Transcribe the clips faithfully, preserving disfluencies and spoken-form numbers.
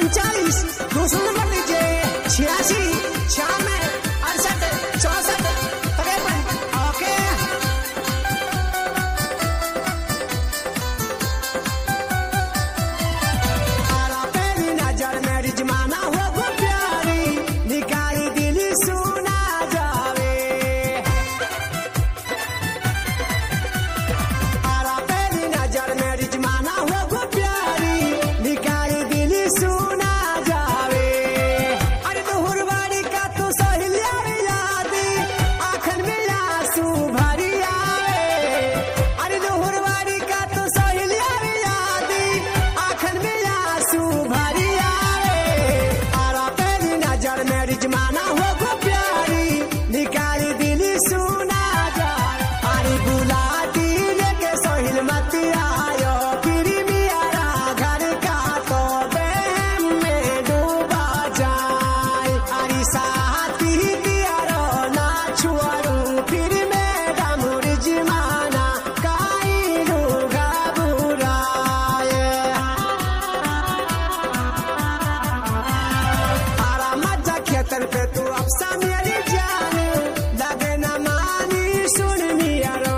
उनचालीस दूसरा नंबर लीजिए छियासी छियानवे अड़सठ चौसठ तिरपन ओके। आरा तेरी नजर में रिजमाना हो वो प्यारी निकाली दिल सुना जावे। आरा तेरी नजर में रिजमाना हो वो प्यारी निकाली दिल सुना जावे। अरे दोहरवाड़ी का तू सहेलिया यादी आँखन में आंसू भरी आवे। अरे दोहरवाड़ी का तू सहेलिया यादी आँखन में आंसू भरी आवे। आरा तेरी नजर में रिजमाना हो वो प्यारी निकाली दिल सुना जावे। अरे बुलाती लेके सोहिल मत आयो फिर मियारा घर का तो बहम में डूबा जाए। अरे साथी दियारो ना छुआरू फिर मैडम रिजमाना काइलू घबराए। आरा मजा खेतर पे तू अफसा मेरी जान लगे न मानी सुन मियारो।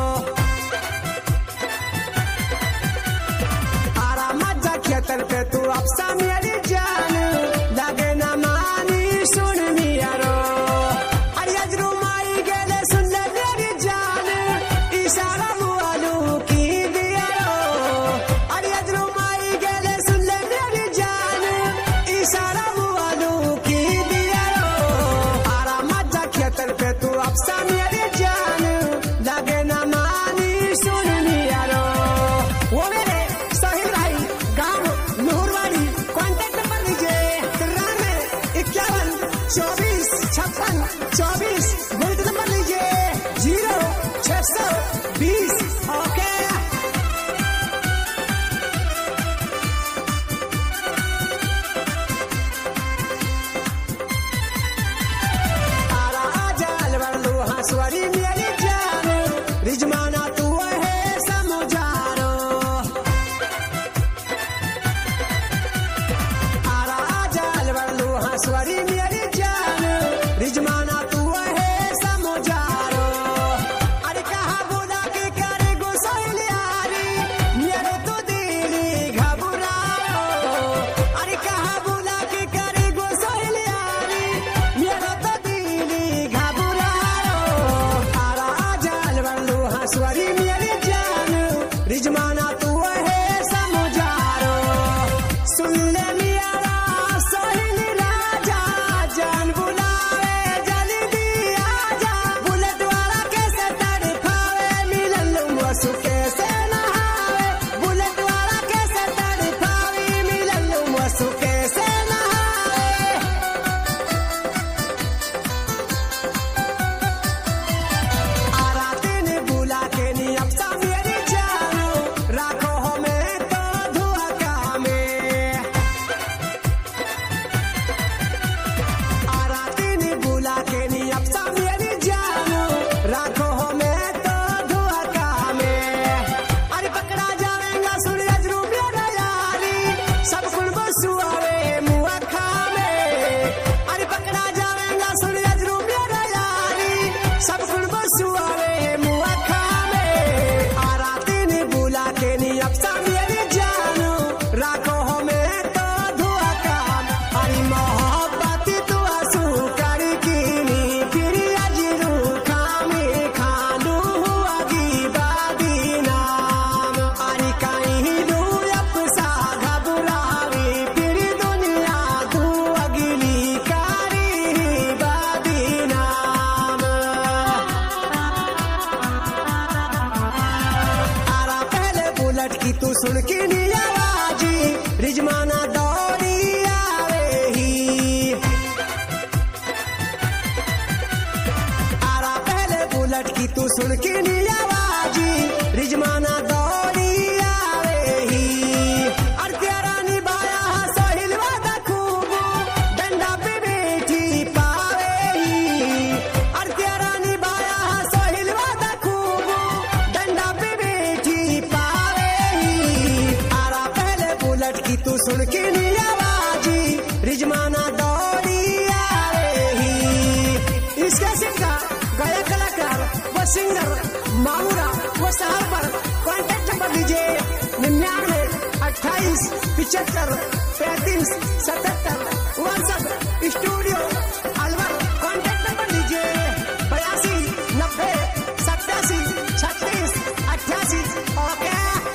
आरा मजा खेतर पे तू अफसा मेरी जान लगे न मानी सुन मियारो। अरे अजरू माई गेले सुन ले मेरी जान इशारा मुआलू की दियारो। अरे अजरू माई गेले सुन ले मेरी जान इशारा मुआलू की दियारो। आरा मजा खेतर पे तू अफसा मेरी जान लगे न मानी सुन मियारो। वो मेरे साहिल भाई गाँव नूरवाड़ी कॉन्टेक्ट नंबर लीजिए तिरानवे इक्यावन चौबीस छप्पन चौबीस बुलेट नंबर लीजिए जीरो छह सौ बीस ओके। आरा आजा अलवर लू हंसवारी मेरी जान रिजमाना तू है समुझारो। आरा आजा अलवर लू हंसवारी मेरी जान रिजमाना तू है समुझारो। अरे कहा बोला के करे गोसाइलियारी मेरे तो दिल घबराओ। अरे कहा बोला के करे गोसाइलियारी मेरा तो दिल घबराओ। आरा आजा अलवर लू हंसवारी मेरी जान रिजमाना तू है समुझारो। सुन ले मियारा सोहिल राजा जान बुलावे जल्दी आजा। बुलेट वाला कैसे तड़पावे मिलन वसु कैसे नहावे। बुलेट वाला कैसे तड़पावे मिलन वसु कैसे नहावे। आरा तेने बुला के नी अफसा मेरी जानो राखो हमें तो धुआका में। आरा तेने बुला के नी अफसा मेरी जानो राखो हमें तो धुआका में। अरे पकड़ा जाएगा सूरज रू मेरा यारी सब कुल बसुआवे मुआखा में। अरे पकड़ा जाएगा सूरज रू मेरा यारी सब कुल बसुआवे मुआखा में। आरा तेने बुला के नी अफसा मेरी जानो राखो हमें तो धुआका में। अरे मोहब्बत तू आंसू कर कीनी फिर अजरू खामे खालू अगी बादी नाम। अरे कहीं लू अफसा घबरावे फिर दुनिया तू अगली कारी बादी नाम। आरा पहले बुलेट की तू सुन के नी आवाजी रिजमाना दौड़ी आवे ही। आरा पहले बुलेट की तू सुन के नी आवाजी रिजमाना दौड़ी आवे ही। अरे तेरा निभाया सोहिल वादा खूब डंडा पे बैठी पावे ही। अरे तेरा निभाया सोहिल वादा खूब डंडा पे बैठी पावे ही। आरा पहले बुलेट की तू सुन के नी आवाज बयालीस पिछहत्तर पैंतीस सतहत्तर उनसठ स्टूडियो अलवर। कॉन्टेक्ट नंबर लीजिए बयासी नब्बे सत्तासी छत्तीस अट्ठासी। ओके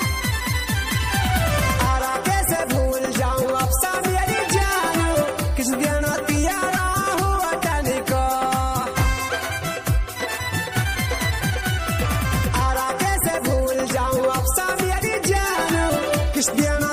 आरा कैसे भूल जाऊं अब सा मेरी जानू किस दिन तियारा हुआ तनिको। आरा कैसे भूल जाऊं अब सा मेरी जानू किस दिन